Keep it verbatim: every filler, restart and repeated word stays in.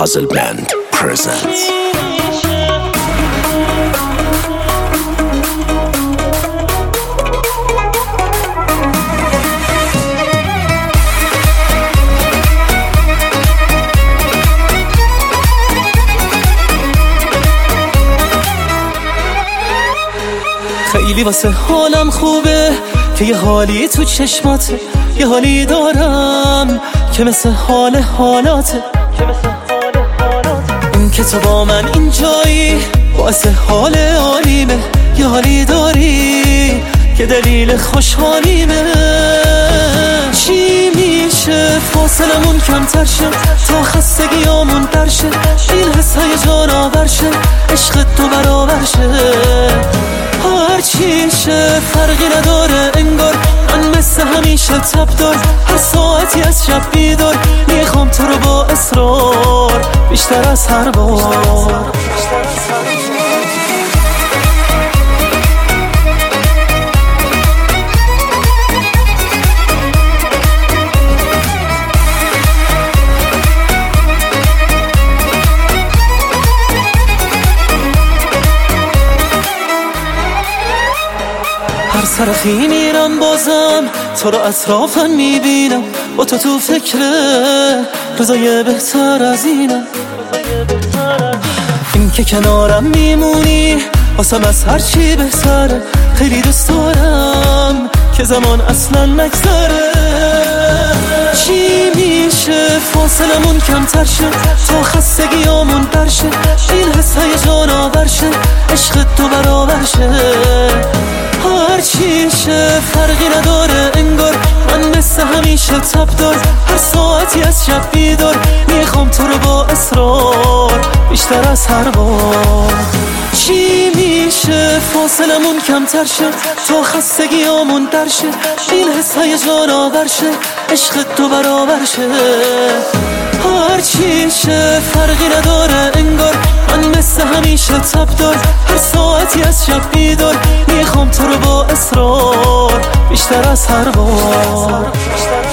Puzzle Band presents. خیلی واسه حالم خوبه که یه حالی تو چشماته، یه حالی دارم که مثل حال حالاته. این که تو با من اینجایی باعث حال عالیمه، یه حالی داری که دلیل خوشحالیمه. چی میشه فاصلمون کمتر شه تا خستگیامون در شه، این حس هیجان آور شه، عشق تو برابر شه. هر چی شه فرقی نداره انگار من مثل همیشه تب دار، هر ساعتی از شب بیدار میخوام تو رو با اصرار بیشتر از هر بار. هر سر خی میرم بازم تو رو اطرافم میبینم، با تو تو فکره روزای بهتر از اینم. این که کنارم میمونی واسم از هر چی بهتره، خیلی دوست دارم که زمان اصلا نگذره. چی میشه فاصلمون کمتر شه تا خستگیامون در شه، این حس هیجان آور شه، عشق تو برابر شه. هر چی شه فرقی نداره انگار من مثل همیشه تب دار، هر ساعتی از شب بیدار میخوام تو رو با اصرار بیشتر از هر بار. چی میشه فاصلمون کمتر شه تا خستگیامون در شه، این حس هیجان آور شه، عشق تو برابر شه. هر چی شه فرقی نداره انگار من مثل همیشه تب دار، هر ساعتی از شب بیدار میخوام تو رو با اصرار بیشتر از هر بار.